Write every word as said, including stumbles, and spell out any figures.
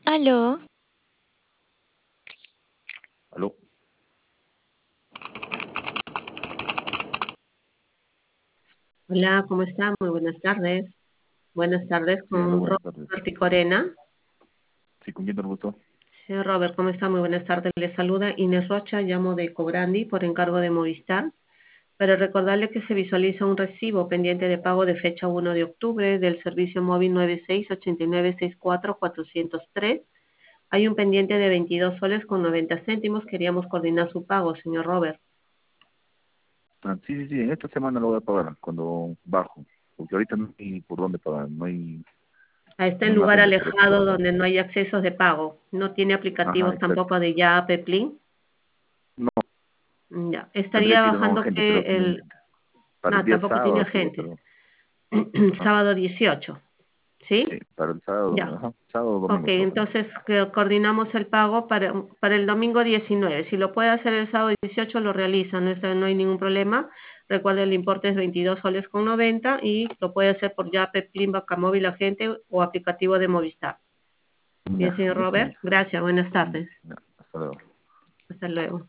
Aló, Aló, Hola, ¿cómo está? Muy buenas tardes. Buenas tardes sí, aló, con buenas tardes. Robert y Corena. Sí, ¿con quién te gustó? Señor Robert, ¿cómo está? Muy buenas tardes. Le saluda Inés Rocha, llamo de Cobrandi por encargo de Movistar. Para recordarle que se visualiza un recibo pendiente de pago de fecha uno de octubre del servicio móvil nueve seis ocho nueve seis cuatro cuatro cero tres. Hay un pendiente de veintidós soles con noventa céntimos. Queríamos coordinar su pago, señor Robert. Ah, sí, sí, sí, en esta semana lo voy a pagar cuando bajo, porque ahorita no hay por dónde pagar, no hay, Está no en hay más lugar gente por aquí por alejado acá. donde no hay accesos de pago. No tiene Ajá, aplicativos exacto. tampoco de ya Peplin. No, Ya, tendría estaría que ir con bajando gente, que pero como el... para el No, día tampoco tiene sábado sería, agentes. pero, ajá, Sábado dieciocho, sí, ¿sí? para el sábado, Ya. ajá, sábado o Ok, domingo toca. entonces que coordinamos el pago para, para el domingo diecinueve. Si lo puede hacer el sábado dieciocho, lo realiza, no, está- no hay ningún problema. Recuerde, el importe es veintidós soles con noventa y lo puede hacer por Yape, Plin, Móvil Agente o aplicativo de Movistar. Bien, Ya, señor listo, Robert, ya. gracias, buenas Ya, tardes. ya, hasta luego. Hasta luego.